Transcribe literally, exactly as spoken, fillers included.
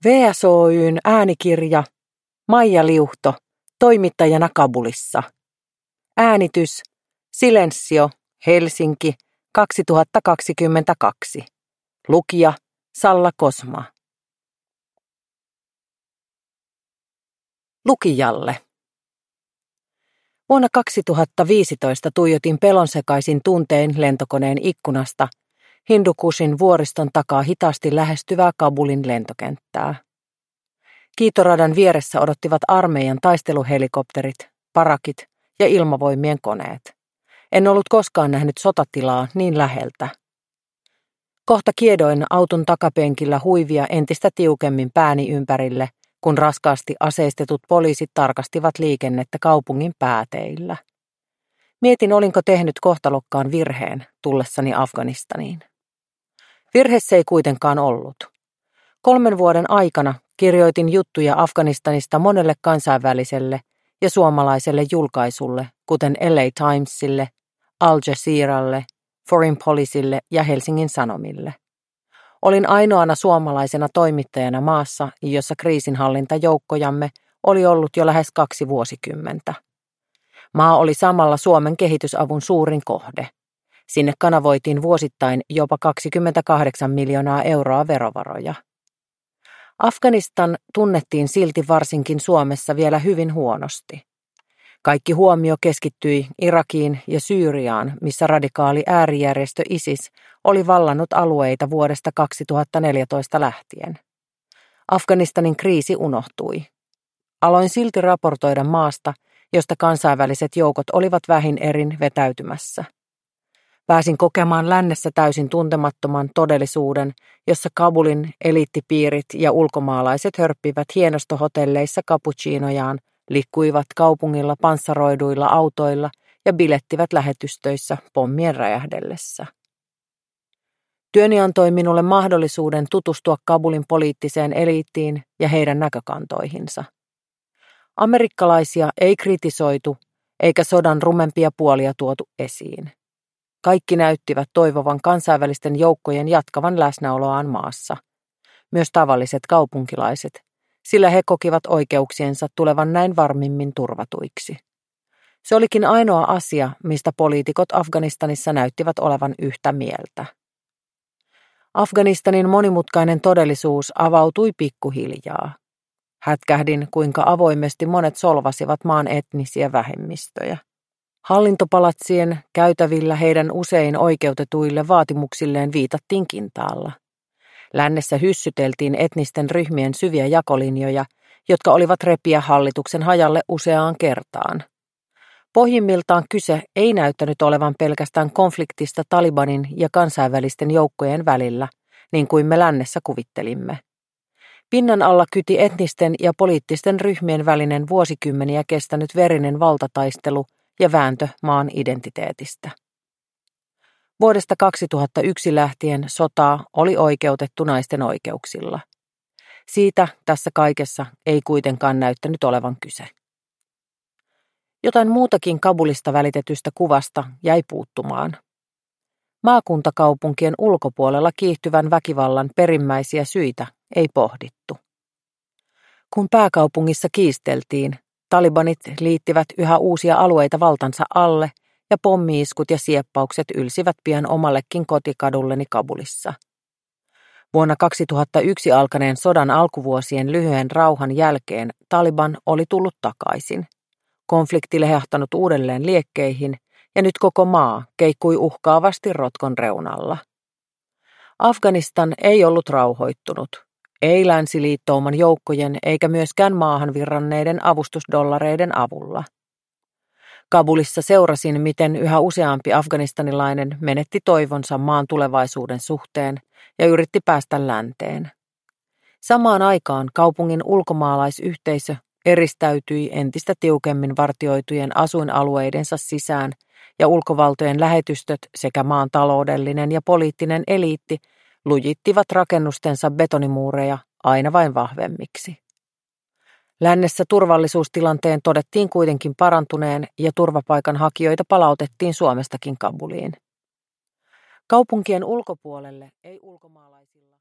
V S Oy:n äänikirja Maija Liuhto, toimittajana Kabulissa. Äänitys Silensio, Helsinki, kaksituhattakaksikymmentäkaksi. Lukija Salla Kosma. Lukijalle. Vuonna kaksituhattaviisitoista tuijotin pelonsekaisin tuntein lentokoneen ikkunasta Hindukushin vuoriston takaa hitaasti lähestyvää Kabulin lentokenttää. Kiitoradan vieressä odottivat armeijan taisteluhelikopterit, parakit ja ilmavoimien koneet. En ollut koskaan nähnyt sotatilaa niin läheltä. Kohta kiedoin auton takapenkillä huivia entistä tiukemmin pääni ympärille, kun raskaasti aseistetut poliisit tarkastivat liikennettä kaupungin pääteillä. Mietin, olinko tehnyt kohtalokkaan virheen tullessani Afganistaniin. Virhe se ei kuitenkaan ollut. Kolmen vuoden aikana kirjoitin juttuja Afganistanista monelle kansainväliselle ja suomalaiselle julkaisulle, kuten L A Timesille, Al Jazeeralle, Foreign Policylle ja Helsingin Sanomille. Olin ainoana suomalaisena toimittajana maassa, jossa kriisinhallintajoukkojamme oli ollut jo lähes kaksi vuosikymmentä. Maa oli samalla Suomen kehitysavun suurin kohde. Sinne kanavoitiin vuosittain jopa kaksikymmentäkahdeksan miljoonaa euroa verovaroja. Afganistan tunnettiin silti varsinkin Suomessa vielä hyvin huonosti. Kaikki huomio keskittyi Irakiin ja Syyriaan, missä radikaali äärijärjestö ISIS oli vallannut alueita vuodesta kaksituhattaneljätoista lähtien. Afganistanin kriisi unohtui. Aloin silti raportoida maasta, josta kansainväliset joukot olivat vähin erin vetäytymässä. Pääsin kokemaan lännessä täysin tuntemattoman todellisuuden, jossa Kabulin eliittipiirit ja ulkomaalaiset hörppivät hienostohotelleissa cappuccinojaan, likkuivat kaupungilla panssaroiduilla autoilla ja bilettivät lähetystöissä pommien räjähdellessä. Työni antoi minulle mahdollisuuden tutustua Kabulin poliittiseen eliittiin ja heidän näkökantoihinsa. Amerikkalaisia ei kritisoitu, eikä sodan rumempia puolia tuotu esiin. Kaikki näyttivät toivovan kansainvälisten joukkojen jatkavan läsnäoloaan maassa. Myös tavalliset kaupunkilaiset, sillä he kokivat oikeuksiensa tulevan näin varmimmin turvatuiksi. Se olikin ainoa asia, mistä poliitikot Afganistanissa näyttivät olevan yhtä mieltä. Afganistanin monimutkainen todellisuus avautui pikkuhiljaa. Hätkähdin, kuinka avoimesti monet solvasivat maan etnisiä vähemmistöjä. Hallintopalatsien käytävillä heidän usein oikeutetuille vaatimuksilleen viitattiin kintaalla. Lännessä hyssyteltiin etnisten ryhmien syviä jakolinjoja, jotka olivat repiä hallituksen hajalle useaan kertaan. Pohjimmiltaan kyse ei näyttänyt olevan pelkästään konfliktista Talibanin ja kansainvälisten joukkojen välillä, niin kuin me lännessä kuvittelimme. Pinnan alla kyti etnisten ja poliittisten ryhmien välinen vuosikymmeniä kestänyt verinen valtataistelu ja vääntö maan identiteetistä. Vuodesta kaksituhattayksi lähtien sotaa oli oikeutettu naisten oikeuksilla. Siitä tässä kaikessa ei kuitenkaan näyttänyt olevan kyse. Jotain muutakin Kabulista välitetystä kuvasta jäi puuttumaan. Maakuntakaupunkien ulkopuolella kiihtyvän väkivallan perimmäisiä syitä ei pohdittu. Kun pääkaupungissa kiisteltiin, talibanit liittivät yhä uusia alueita valtansa alle ja pommi-iskut ja sieppaukset ylsivät pian omallekin kotikadulleni Kabulissa. Vuonna kaksituhattayksi alkaneen sodan alkuvuosien lyhyen rauhan jälkeen Taliban oli tullut takaisin. Konflikti lehahtanut uudelleen liekkeihin ja nyt koko maa keikkui uhkaavasti rotkon reunalla. Afganistan ei ollut rauhoittunut. Ei länsiliittouman joukkojen eikä myöskään maahan virranneiden avustusdollareiden avulla. Kabulissa seurasin, miten yhä useampi afganistanilainen menetti toivonsa maan tulevaisuuden suhteen ja yritti päästä länteen. Samaan aikaan kaupungin ulkomaalaisyhteisö eristäytyi entistä tiukemmin vartioitujen asuinalueidensa sisään ja ulkovaltojen lähetystöt sekä maan taloudellinen ja poliittinen eliitti lujittivat rakennustensa betonimuureja aina vain vahvemmiksi. Lännessä turvallisuustilanteen todettiin kuitenkin parantuneen ja turvapaikanhakijoita palautettiin Suomestakin Kabuliin. Kaupunkien ulkopuolelle ei ulkomaalaisilla